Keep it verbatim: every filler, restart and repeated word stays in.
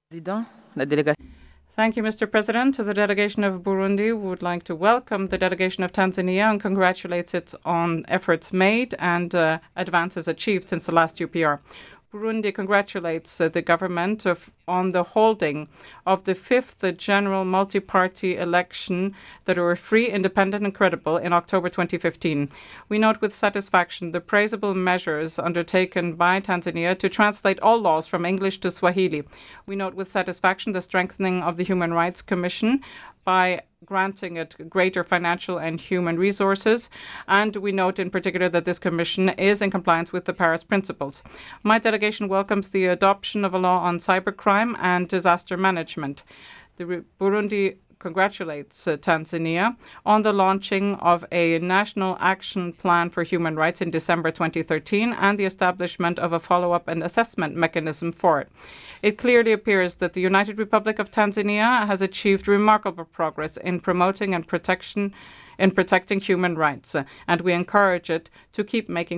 Thank you, Mister President. The delegation of Burundi would like to welcome the delegation of Tanzania and congratulates it on efforts made and uh, advances achieved since the last U P R. Burundi congratulates uh, the government of, on the holding of the fifth uh, general multi-party election that were free, independent and credible in October twenty fifteen. We note with satisfaction the praisable measures undertaken by Tanzania to translate all laws from English to Swahili. We note with satisfaction the strengthening of the Human Rights Commission by granting it greater financial and human resources, and we note in particular that this commission is in compliance with the Paris Principles. My delegation welcomes the adoption of a law on cybercrime and disaster management. The Burundi congratulates uh, Tanzania on the launching of a national action plan for human rights in December twenty thirteen and the establishment of a follow-up and assessment mechanism for it. It clearly appears that the United Republic of Tanzania has achieved remarkable progress in promoting and protection in protecting human rights, uh, and we encourage it to keep making